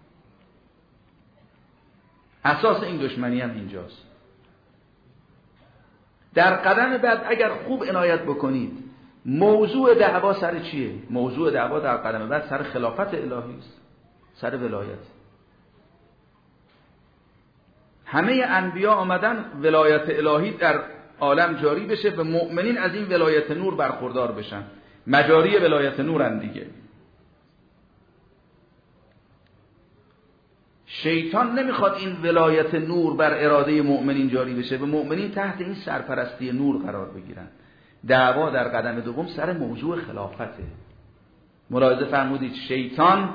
اساس این دشمنی هم اینجاست. در قدم بعد اگر خوب عنایت بکنید موضوع دعوا سر چیه؟ موضوع دعوا در قدم بعد سر خلافت الهی است، سر ولایت. همه انبیا آمدن ولایت الهی در عالم جاری بشه، به مؤمنین از این ولایت نور برخوردار بشن. مجاری ولایت نورن دیگه. شیطان نمیخواد این ولایت نور بر اراده مؤمنین جاری بشه، به مؤمنین تحت این سرپرستی نور قرار بگیرن. دعوا در قدم دوم سر موضوع خلافته. ملاحظه فرمودید شیطان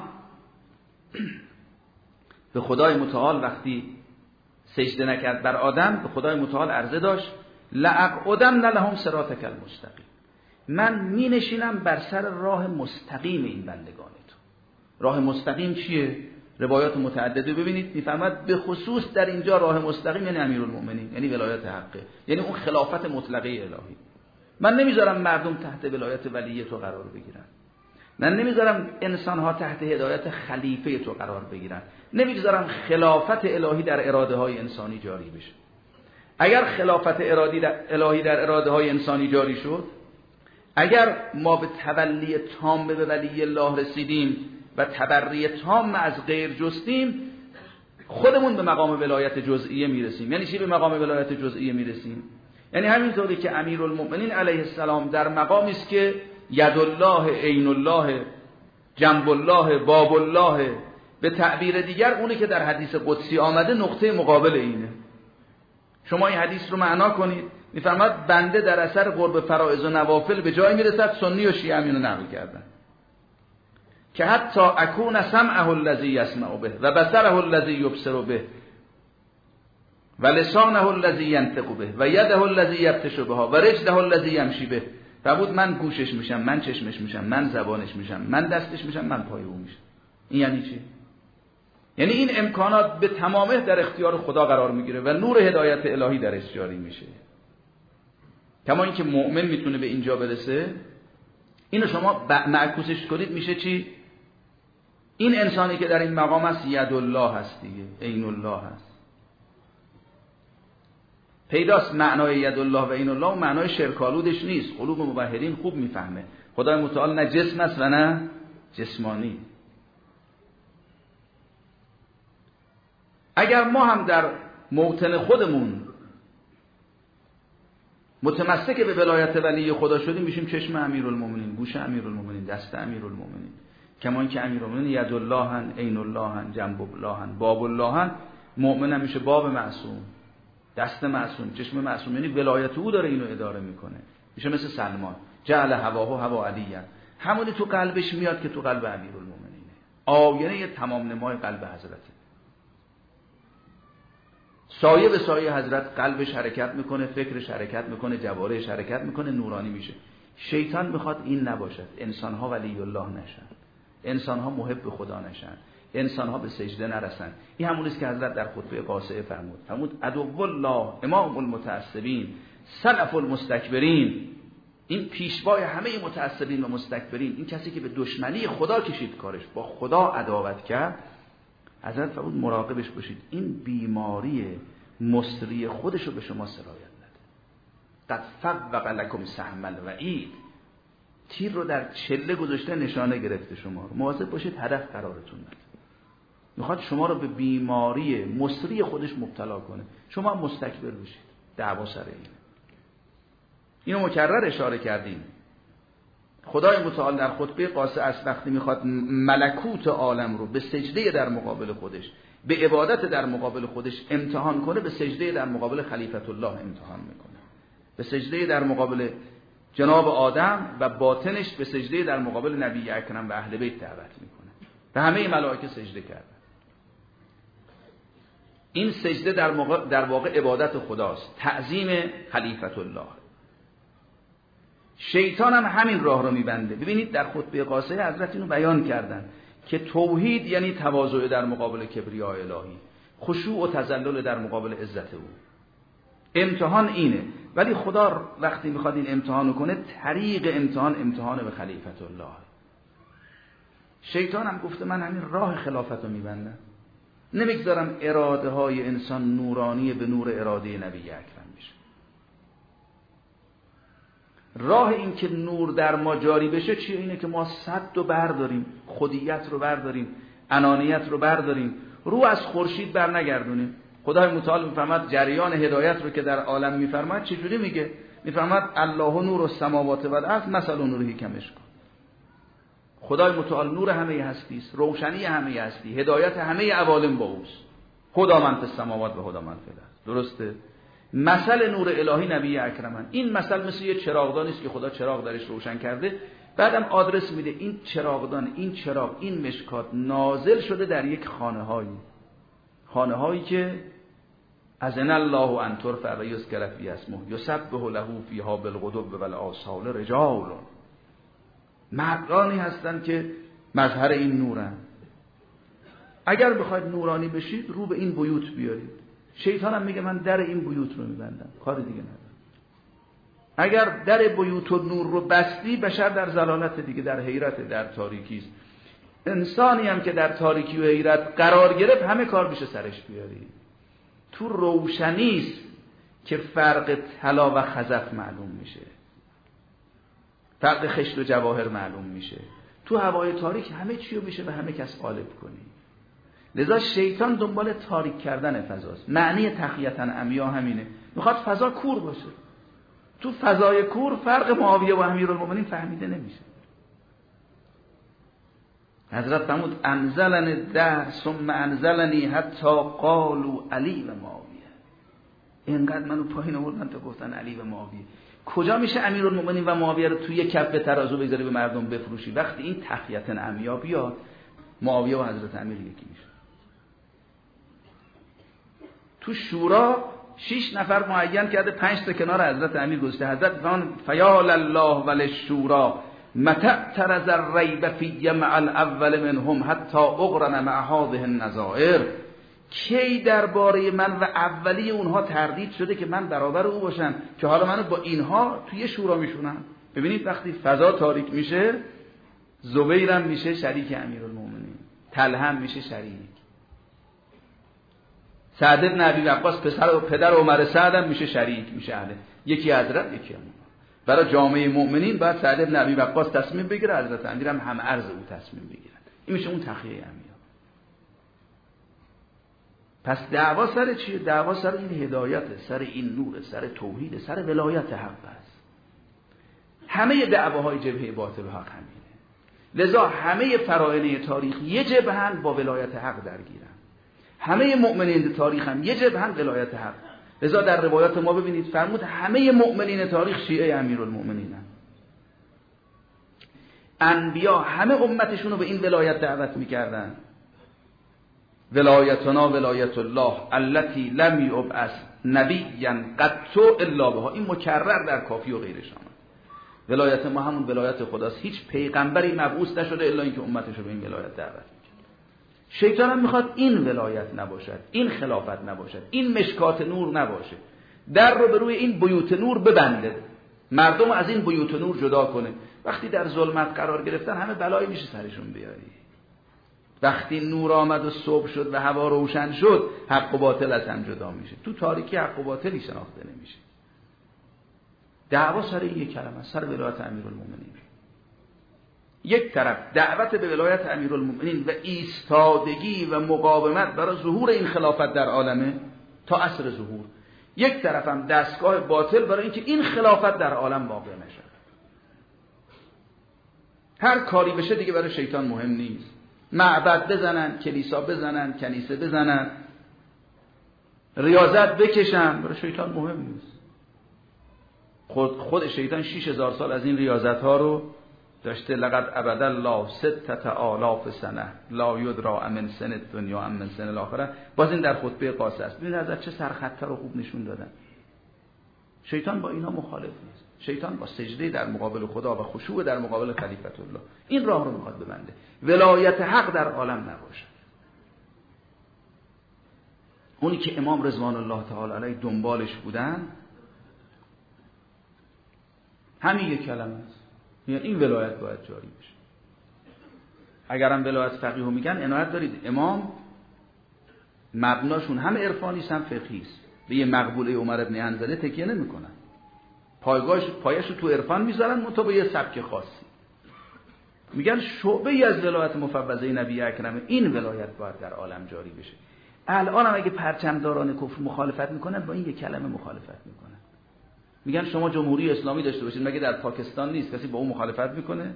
به خدای متعال وقتی سجده نکرد بر آدم، به خدای متعال عرضه داشت لأقعدن لهم صراطک المستقیم، من می نشینم بر سر راه مستقیم این بندگان تو. راه مستقیم چیه؟ روایات متعدده ببینید میفهمد به خصوص در اینجا راه مستقیم یعنی امیرالمؤمنین، یعنی ولایت حقه، یعنی اون خلافت مطلقه الهی. من نمیذارم مردم تحت ولایت ولی تو قرار بگیرن، من نمیذارم انسان ها تحت هدایت خلیفه تو قرار بگیرن، نمیذارم خلافت الهی در اراده های انسانی جاری بشه. اگر خلافت ارادی در الهی در اراده های انسانی جاری شد، اگر ما به تولی تام به ولی الله رسیدیم و تبری تام از غیر جستیم، خودمون به مقام ولایت جزئیه میرسیم. یعنی چی به مقام ولایت جزئیه میرسیم؟ یعنی همینطوری که امیرالمؤمنین علیه السلام در مقامی است که ید الله، عین الله، جنب الله، باب الله، به تعبیر دیگر اونی که در حدیث قدسی آمده نقطه مقابل اینه. شما این حدیث رو معنا کنید، میفرماد بنده در اثر قرب فرائض و نوافل به جای میرسد، سنی و شیعه همینو نقل کردن، که حتی اکون سمعه الذی یسمع به و بصره الذی یبصر به و لسانه الذی ینطق به و یده الذی یبطش بها و رجله الذی یمشی به. فرمود من گوشش میشم، من چشمش میشم، من زبانش میشم، من دستش میشم، من پای او میشم. این یعنی چی؟ یعنی این امکانات به تمامه در اختیار خدا قرار میگیره و نور هدایت الهی درش جاری میشه. کما اینکه مؤمن میتونه به اینجا برسه، اینو شما معکوسش کنید میشه چی؟ این انسانی که در این مقام است ید الله هست دیگه، عین الله هست. پیداست معنای ید الله و عین الله و معنای شرکالودش نیست. قلوب موحدین خوب میفهمه خدای متعال نه جسم است و نه جسمانی. اگر ما هم در موطن خودمون متمسک به ولایت ولی خدا شدیم، میشیم چشم امیرالمومنین، گوش امیرالمومنین، دست امیرالمومنین. کما اینکه امیرالمومنین ید الله هن، عین الله هن، جنب الله هن، باب الله هن. مؤمن هم میشه باب معصوم، دست معصوم، چشم معصوم، یعنی ولایت او داره اینو اداره میکنه. میشه مثل سلمان جعل هواه هوا علیه، همونی تو قلبش میاد که تو قلب امیرالمومنینه. آینه تمام نمای قلب حضرته. سایه به سایه حضرت قلبش حرکت میکنه، فکرش حرکت میکنه، جوارحش حرکت میکنه، نورانی میشه. شیطان میخواد این نباشد، انسانها ولی الله نشن، انسانها محب خدا نشن، انسانها به سجده نرسن. این همون است که حضرت در خطبه قاصعه فرمود. فرمود عدو الله امام المتعصبین سلف المستکبرین. این پیشوای همه متعصبین و مستکبرین، این کسی که به دشمنی خدا کشید کارش، با خدا عداوت کرد. حضرت فرمود مراقبش باشید، این بیماری مصری خودش رو به شما سرایت نده. قد فوق لکم سهم الوعید، تیر رو در چله گذاشته، نشانه گرفته شما رو. مواظب باشید هدف قرارتون نده. میخواد شما رو به بیماری مصری خودش مبتلا کنه، شما مستکبر بشید. دعوا سر اینه. اینو مکرر اشاره کردیم. خدای متعال در خطبه قاصعه از وقتی میخواد ملکوت عالم رو به سجده در مقابل خودش، به عبادت در مقابل خودش امتحان کنه، به سجده در مقابل خلیفت الله امتحان میکنه، به سجده در مقابل جناب آدم و باطنش به سجده در مقابل نبی اکرم و اهل بیت دعوت میکنه. به همه ملائکه سجده کردن. این سجده در, موقع در واقع عبادت خداست، تعظیم خلیفت الله. شیطان هم همین راه رو میبنده. ببینید در خطبه قاصعه حضرت اینو بیان کردن که توحید یعنی تواضع در مقابل کبریای الهی، خشوع و تذلل در مقابل عزت او. امتحان اینه، ولی خدا وقتی میخواد این امتحانو کنه، طریق امتحان امتحان به خلیفت الله. شیطان هم گفته من همین راه خلافت رو میبندم، نمیگذارم اراده های انسان نورانی به نور اراده نبی اکرم بشه. راه این که نور در ما جاری بشه چیه؟ اینه که ما صد رو برداریم، خودیت رو برداریم، انانیت رو برداریم، رو از خورشید بر نگردونیم. خدای متعال میفرماد جریان هدایت رو که در عالم میفرماد چجوری میگه؟ میفرماد الله نور السماوات و الارض مثل نوره کمشکا. خدای متعال نور همه هستی است، روشنی همه هستی، هدایت همه عوالم با اوست. خدا من فی السماوات و خدا من فی الارض. درسته؟ مثل نور الهی نبی اکرمن. این مثل مثل یه چراغدانی است که خدا چراغ درش روشن کرده، بعدم آدرس میده این چراغدان، این چراغ، این مشکات نازل شده در یک خانه‌هایی، خانه‌هایی که اذن الله ان ترفع و یذکر فی اسمه یسبح له فیها بالغدو والآصال رجال. مردانی هستند که مظهر این نورن. اگر بخواید نورانی بشید رو به این بیوت بیارید. شیطان هم میگه من در این بیوت رو میبندم، کار دیگه ندارم. اگر در بیوت و نور رو بستی بشر در ضلالت دیگه، در حیرت، در تاریکی است. انسانی هم که در تاریکی و حیرت قرار گرفت همه کار میشه سرش بیاری. تو روشنی است که فرق طلا و خزف معلوم میشه، فرق خشت و جواهر معلوم میشه. تو هوای تاریک همه چی رو میشه به همه کس غالب کنی. لذا شیطان دنبال تاریک کردن فضاست. معنی تخییتا عمیا همینه، میخواد فضا کور باشه. تو فضای کور فرق معاویه و امیرالمومنین فهمیده نمیشه. حضرت فرمود انزلن الدهر ثم انزلنی حتی قالوا علی و معاویه. اینقدر منو پایین آوردن تا گفتن علی و معاویه. کجا میشه امیرالمومنین و معاویه رو توی کف ترازو بذاری به مردم بفروشی؟ وقتی این تخییتا عمیا بیاد معاویه و حضرت امیر یکی میشه. تو شورا شش نفر معین کرده، پنج تا کنار حضرت امیر گذاشته. حضرت فرمان فیال الله وللشورا متى اعترض الریب فی مع الاول منهم حتی اقرن مع هذه النظائر. کی درباره من و اولی اونها تردید شده که من برابر او باشم که حالا منو با اینها توی شورا میشونن؟ ببینید وقتی فضا تاریک میشه زبیرم میشه شریک امیرالمومنین، طلحه میشه شریک، سعد بن ابی وقاص پسر و پدر عمر سعد هم میشه شریک، میشه اهل. یکی حضرت یکی هم برای جامعه مؤمنین باید سعد بن ابی وقاص تصمیم بگیره، حضرت امیر هم هم عرض او تصمیم بگیرن. این میشه اون تخییه امیا. پس دعوا سر چیه؟ دعوا سر این هدایت، سر این نور، سر توحید، سر ولایت حق است. همه دعواهای جبهه باطل و حق همینه. لذا همه فراعنه تاریخ یه جبهن با ولایت حق درگیرن. همه مؤمنین تاریخ هم یه جبهن ولایت حق. لذا در روایات ما ببینید فرمود همه مؤمنین تاریخ شیعه امیرالمؤمنینن. انبیا همه امتشون رو به این ولایت دعوت میکردن. ولایتنا ولایت الله التي لم یبعث نبیا قط الا بها. این مکرر در کافی و غیرش آمد. ولایت ما همون ولایت خداست. هیچ پیغمبری مبعوث نشده الا اینکه امتش رو به این ولایت دعوت میکرد. شیطان هم میخواد این ولایت نباشد، این خلافت نباشد، این مشکات نور نباشه، در رو به روی این بیوت نور ببنده، مردم از این بیوت نور جدا کنه. وقتی در ظلمت قرار گرفتن همه بلایی میشه سرشون بیاری. وقتی نور آمد و صبح شد و هوا روشن شد حق و باطل از هم جدا میشه. تو تاریکی حق و باطلی شناخته نمیشه. دعوا سر این یک کلمه، سر ولایت امیرالمومنین. یک طرف دعوت به ولایت امیرالمومنین و ایستادگی و مقاومت برای ظهور این خلافت در عالمه تا عصر ظهور، یک طرف هم دستگاه باطل برای اینکه این خلافت در عالم واقع نشه. هر کاری بشه دیگه برای شیطان مهم نیست. معبد بزنن، کلیسا بزنن، کنیسه بزنن، ریاضت بکشن، برای شیطان مهم نیست. خود خود شیطان شش هزار سال از این ریاضت ها رو داشته. لقد عبد الله ستة آلاف سنه لا یدری من سن الدنیا ام من سن الاخره. باز این در خطبه قاصه است. ببینید حضرت چه سرخطه رو خوب نشون دادن. شیطان با اینا مخالف نیست. شیطان با سجده در مقابل خدا و خشوع در مقابل خلیفت الله این راه رو میخواد ببنده. ولایت حق در عالم نباشه. اونی که امام رضوان الله تعالی علیه دنبالش بودن همین یک کلمه است، یعنی این ولایت باید جاری بشه. اگرم ولایت فقیه میگن عنایت دارید امام مبناشون هم عرفانی است هم فقهی است. به یه مقبوله عمر ابن حنظله تکیه نمیکنن. پایگاهش پایشو تو عرفان میذارن مطابق یه سبک خاصی. میگن شعبه ای از ولایت مفوضه نبی اکرم، این ولایت باید در عالم جاری بشه. الان هم اگه پرچمداران کفر مخالفت میکنن با این یک کلمه مخالفت میکنن، میگن شما جمهوری اسلامی داشته باشید، مگه در پاکستان نیست کسی با اون مخالفت میکنه؟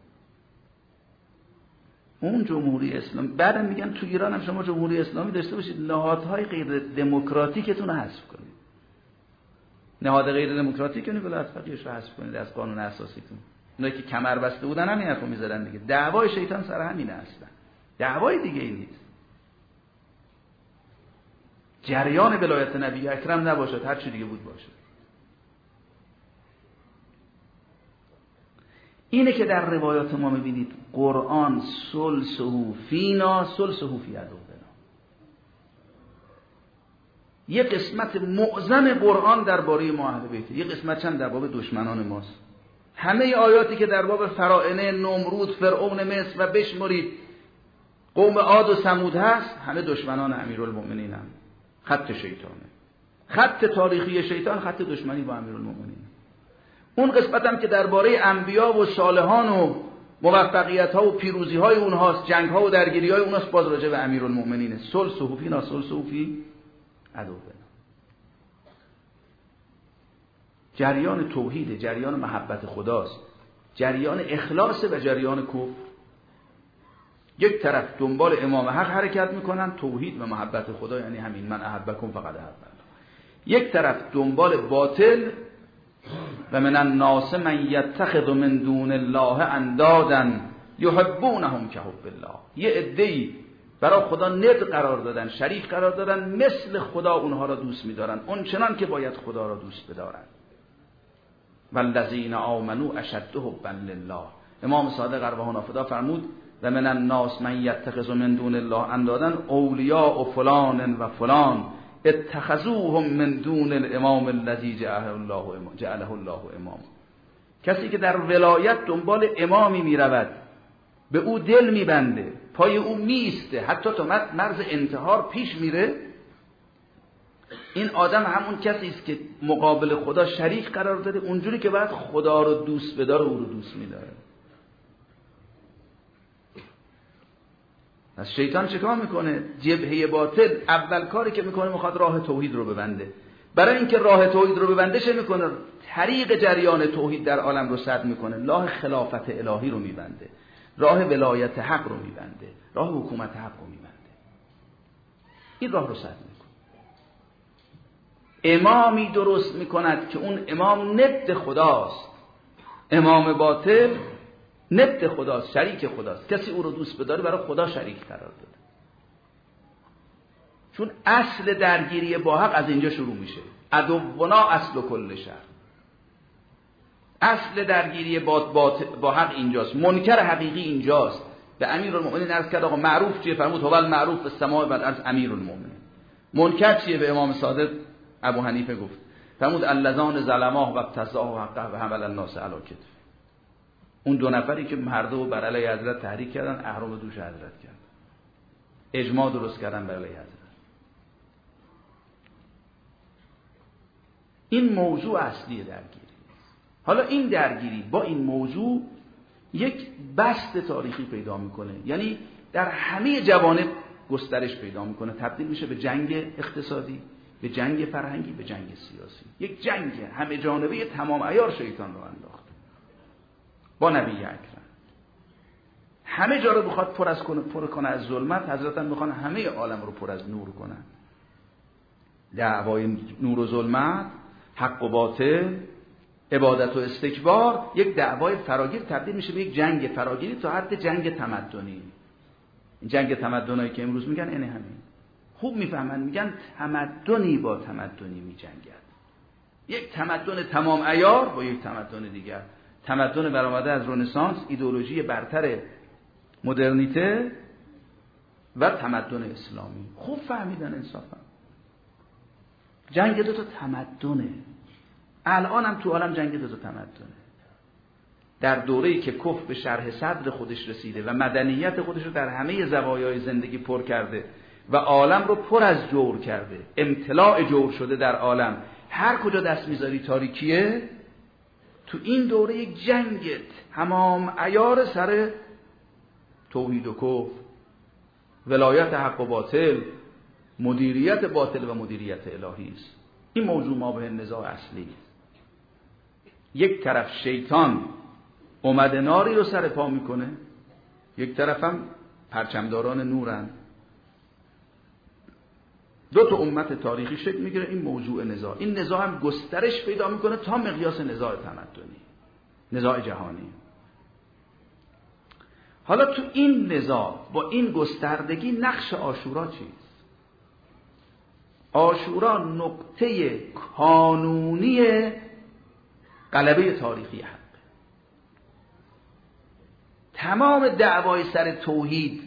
اون جمهوری اسلامی. بعدم میگن تو ایران هم شما جمهوری اسلامی داشته باشید، نهادهای غیر دموکراتیکتون رو حذف کنید. نهاد غیر دموکراتیک یعنی ولایت فقیهش رو حذف کنید از قانون اساسیتون. اونایی که کمر بسته بودن همین حرفو میزدن دیگه. دعوای شیطان سر همینه اصلا. دعوای دیگه ای نیست. جریان ولایت نبی اکرم نباشد، هر چی دیگه بود باشه. اینه که در روایات ما میبینید قرآن سلسهو فینا سلسهو فی عدونا. یک قسمت معظم قرآن درباره ما اهل بیت، یک قسمت چند در باب دشمنان ماست. همه آیاتی که در باب فراعنه، نمرود، فرعون مصر و بشمرید قوم عاد و ثمود هست، همه دشمنان امیرالمؤمنین هم. خط شیطانه، خط تاریخی شیطان، خط دشمنی با امیرالمؤمنین. اون قسمت هم که درباره انبیا و صالحان و موفقیت ها و پیروزی های اونهاست، جنگ ها و درگیری های اونهاست، باز راجع به امیرالمؤمنینه. صلح فی نا صلح فی عدونا. جریان توحید، جریان محبت خداست، جریان اخلاص و جریان کفر. یک طرف دنبال امام حق حرکت میکنن، توحید و محبت خدا، یعنی همین من احبکم فقد احببت. یک طرف دنبال باطل و من الناس من یتخذ من دون الله اندادا یحبونهم کحب الله. یه عده‌ای برای خدا ند قرار دادن، شریک قرار دادن، مثل خدا اونها را دوست می‌دارن، اون چنان که باید خدا را دوست بدارن. والذین آمنوا اشد حبا لله. امام صادق ارواح نافدا فرمود و من الناس من یتخذ من دون الله اندادا اولیاء فلان و فلان اتخذوهم من دون الامام الذی جعله الله جعله الله امام. کسی که در ولایت دنبال امامی میرود، به او دل میبنده، پای او میسته، حتی تا مرز انتحار پیش میره، این آدم همون کسی است که مقابل خدا شریک قرار داده، اونجوری که باید خدا رو دوست بداره او رو دوست میداره. از شیطان چیکار میکنه؟ جبهه باطل اول کاری که میکنه میخواد راه توحید رو ببنده. برای اینکه راه توحید رو ببنده چه میکنه؟ طریق جریان توحید در عالم رو سد میکنه، راه خلافت الهی رو میبنده، راه ولایت حق رو میبنده، راه حکومت حق رو میبنده. این راه رو سد میکنه. امامی درست میکند که اون امام ند خداست. امام باطل ند خداست، شریک خداست. کسی او رو دوست بداره برای خدا شریک قرار داده. چون اصل درگیری با حق از اینجا شروع میشه. عدونا اصل کل شر. اصل درگیری با, با, با حق اینجاست. منکر حقیقی اینجاست. به امیرالمؤمنین عرض کرد آقا معروف چیه؟ فرمود هو المعروف به السماء و الارض امیرالمؤمنین. منکر چیه؟ به امام صادق ابو حنیفه گفت. فرمود اللذان ظلماه و ابتزاه و حقه و حمل الناس علی کتف. اون دو نفری که مرده و بر علیه حضرت تحریک کردن، احرام دوش حضرت کردن، اجماع درست کردن بر علیه حضرت. این موضوع اصلی درگیری. حالا این درگیری با این موضوع یک بست تاریخی پیدا میکنه، یعنی در همه جوانب گسترش پیدا میکنه، تبدیل میشه به جنگ اقتصادی، به جنگ فرهنگی، به جنگ سیاسی. یک جنگ همه جانبه تمام عیار شیطان رو انداخت با نبی اکرم. همه جا رو بخواد پر از کنه پر کنه از ظلمت، حضرت هم میخوان همه عالم رو پر از نور کنن. دعوای نور و ظلمت، حق و باطل، عبادت و استکبار، یک دعوای فراگیر تبدیل میشه به یک جنگ فراگیری تا حد جنگ تمدنی. این جنگ تمدنایی که امروز میگن اینه همین. خوب میفهمن، میگن تمدنی با تمدنی میجنگد. یک تمدن تمام عیار با یک تمدن دیگر. تمدن برآمده از رنسانس، ایدئولوژی برتر مدرنیته و تمدن اسلامی. خوب فهمیدن انصافا. جنگ دو تا تمدنه. الان هم تو عالم جنگ دو تا تمدنه. در دوره‌ای که کفر به شرح صدر خودش رسیده و مدنیت خودش رو در همه زوایای زندگی پر کرده و عالم رو پر از جور کرده، امتلاع جور شده در عالم، هر کجا دست میذاری تاریکیه. تو این دوره یک جنگ تمام عیار سر توحید و کفر، ولایت حق و باطل، مدیریت باطل و مدیریت الهی است. این موضوع ما به نزاع اصلی است. یک طرف شیطان اومده ناری رو سر پا میکنه، یک طرف هم پرچمداران نورن. دو تا امت تاریخی شکل میگیره این موضوع نزاع. این نزاع هم گسترش پیدا میکنه تا مقیاس نزاع تمدنی، نزاع جهانی. حالا تو این نزاع با این گستردگی نقش عاشورا چیست؟ عاشورا نقطه کانونی غلبه تاریخی حق. تمام دعوای سر توحید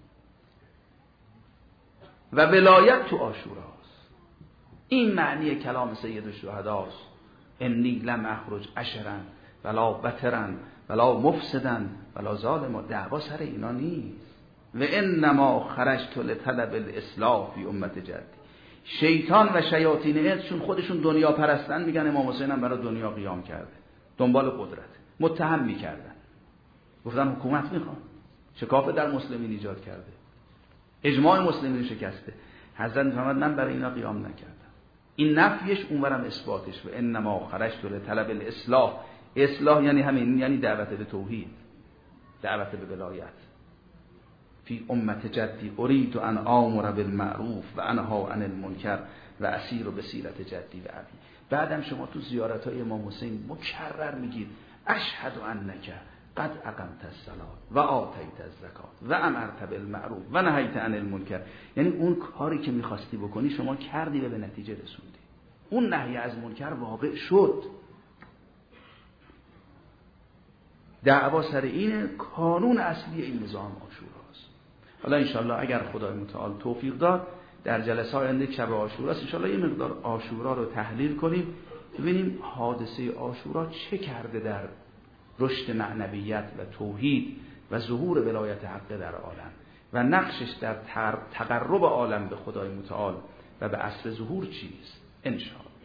و ولایت تو عاشوراست. این معنی کلام سید الشهداست: انی لم اخرج اشرا ولا بترا ولا مفسدا ولا ظالما. دعوا سر اینا نیست. و انما خرجت لطلب الاصلاح فی امت جدی. شیطان و شیاطین انس چون خودشون دنیا پرستن میگن امام حسین هم برای دنیا قیام کرده، دنبال قدرت، متهم میکردن، گفتن حکومت میخوان، شکاف در مسلمین ایجاد کرده، اجماع مسلمین شکسته. حضرت میفرماد من برای اینا قیام نکردم. این نفیش اونورم اثباتش. و انما خرجت لطلب الاصلاح. اصلاح یعنی همین، یعنی دعوت به توحید، دعوت به ولایت. فی امت جدی اريد ان آمر بالمعروف و انها عن المنکر و اسیر به سیرت جدی و ابی. بعدم شما تو زیارت‌های امام حسین مکرر میگید اشهد انک قد اقمت الصلاة و آتیت الزکات و امرت بالمعروف و نهیت عن المنکر. یعنی اون کاری که میخواستی بکنی شما کردی و به نتیجه رسوندی. اون نهی از منکر واقع شد. دعوا سر این کانون اصلی این نظام عاشوراست. حالا انشالله اگر خدای متعال توفیق داد در جلسه آینده شب عاشوراست، انشالله یه مقدار عاشورا رو تحلیل کنیم، ببینیم حادثه عاشورا چه کرده در رشد معنویت و توحید و ظهور ولایت حق در عالم و نقشش در تقرب عالم به خدای متعال و به اصل ظهور چیست. انشالله.